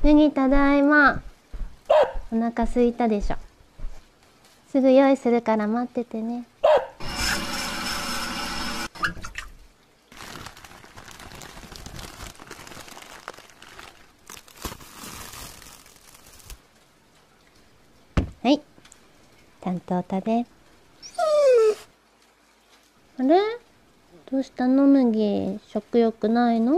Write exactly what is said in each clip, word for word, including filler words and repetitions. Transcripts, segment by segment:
麦ただいま。お腹すいたでしょ。すぐ用意するから待っててね。はい、ちゃんと食べ。あれ、どうしたの麦、食欲ないの？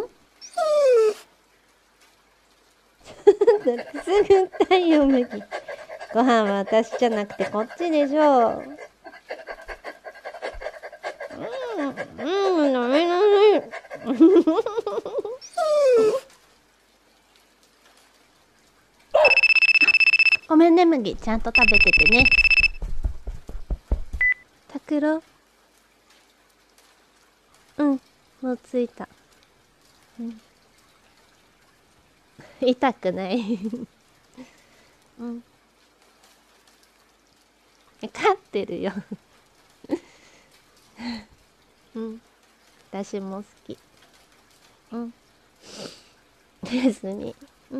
だってすぐったいよ麦。ご飯は私じゃなくてこっちでしょ。うん、うん、ダメだね。ごめんね麦、ちゃんと食べててね。タクロ。うん、もう着いた。うん、痛くない。うん。飼ってるよ。うん。私も好き。うん。別に。うん。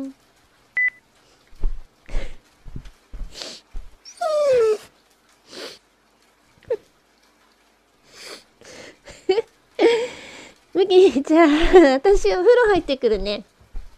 麦、じゃあ、私お風呂入ってくるね。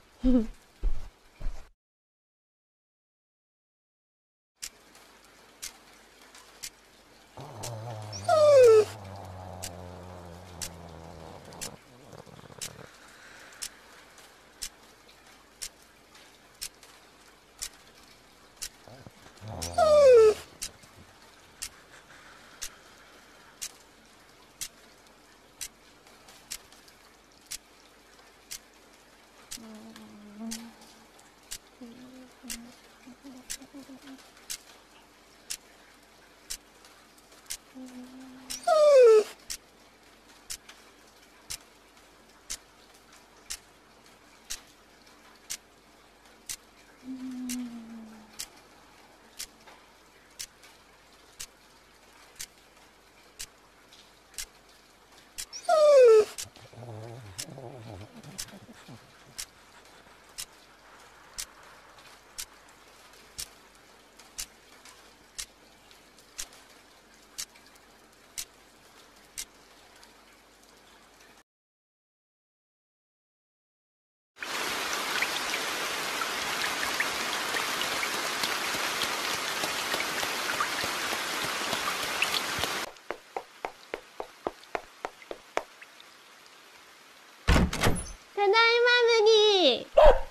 ただいま麦。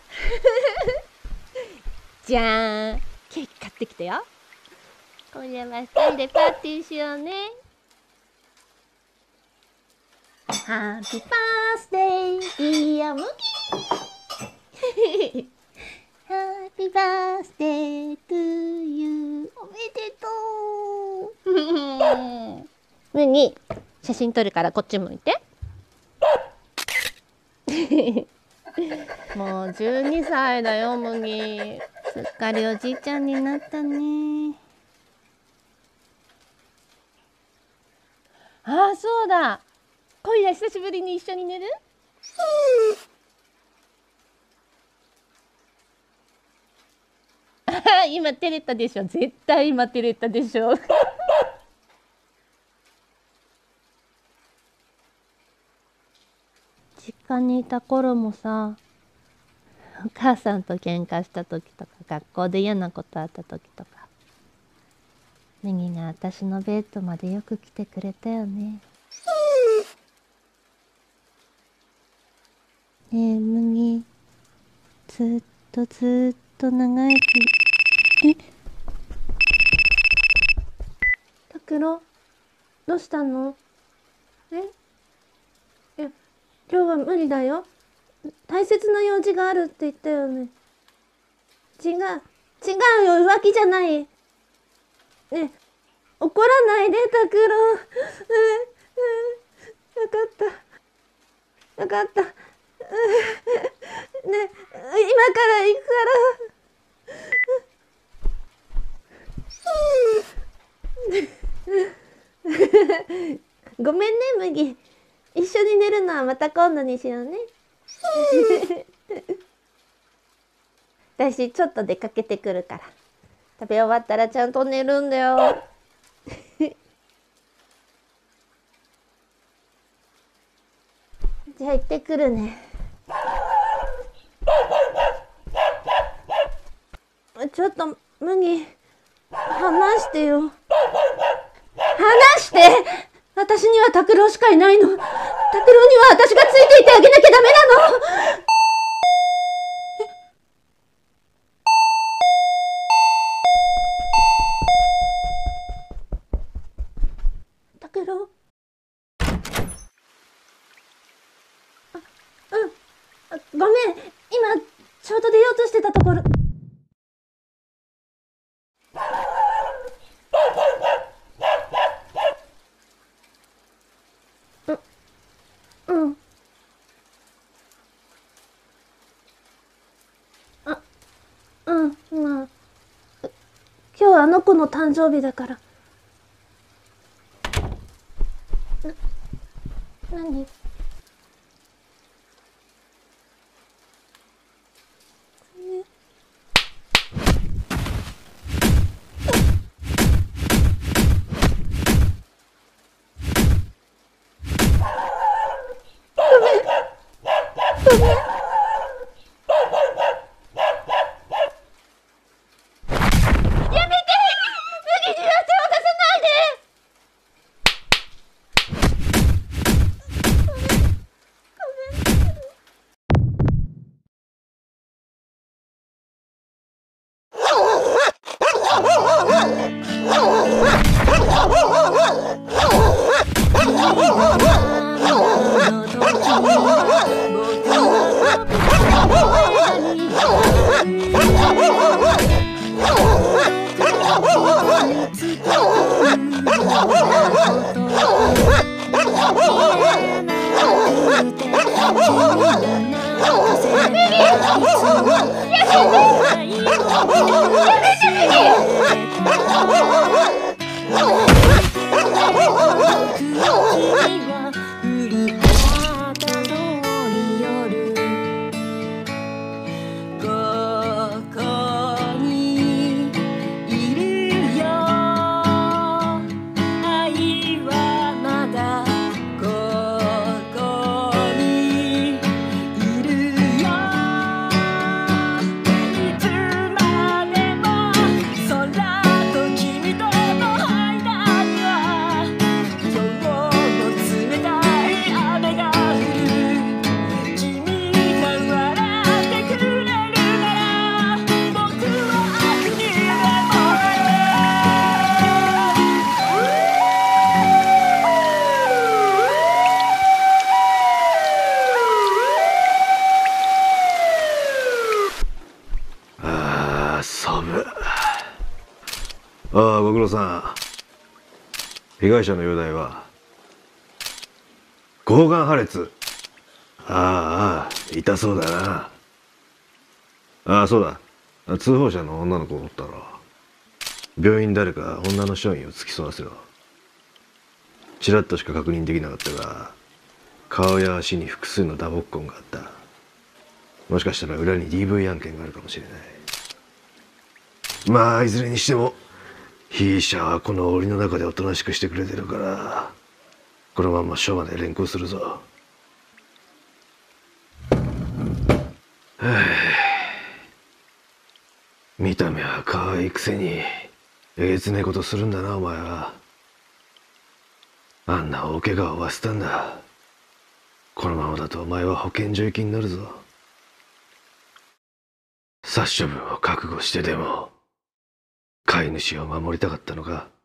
じゃーん、ケーキ買ってきたよ。今夜はふたりでパーティーしようね。ハッピーバースデーディア麦。ハッピーバースデートゥーユー。おめでとう。麦、写真撮るからこっち向いて。もうじゅうにさいだよ麦。すっかりおじいちゃんになったね。ああ、そうだ。今夜久しぶりに一緒に寝る？今照れたでしょ。絶対今照れたでしょ。実家にいた頃もさ、お母さんと喧嘩した時とか、学校で嫌なことあった時とか、麦が私のベッドまでよく来てくれたよね。ねえ麦、ずっとずっと長生き。え、タクロ、どうしたの？え、いや、今日は無理だよ。大切な用事があるって言ったよね。違う、違うよ、浮気じゃない。ね、怒らないで、タクロ。うん、うん、わかった。わかった。うん、ね、今から行くから。ごめんね、麦。一緒に寝るのはまた今度にしようね。 私ちょっと出かけてくるから。食べ終わったらちゃんと寝るんだよ。じゃあ行ってくるね。ちょっと麦、話してよ。話して。私には拓郎しかいないの。拓郎には私がついていてあげなきゃダメなの。拓郎。あ、うん。あ、ごめん。今ちょうど出ようとしてたところ。うん。あ、うん、まあ、今日はあの子の誕生日だから。な、何？ ああ、ご苦労さん。被害者の容体は喉がん破裂。ああ、痛そうだな。ああ、そうだ。通報者の女の子をおったろ。病院誰か女の署員を付き添わせろ。ちらっとしか確認できなかったが、顔や足に複数の打撲痕があった。もしかしたら裏に ディーブイ 案件があるかもしれない。まあいずれにしても被疑者はこの檻の中でおとなしくしてくれてるから、このまま署まで連行するぞ。はあ、見た目は可愛いくせにえげつねえことするんだな、お前は。あんな大怪我を負わせたんだ。このままだとお前は保健所行きになるぞ。殺処分を覚悟してでも飼い主を守りたかったのか。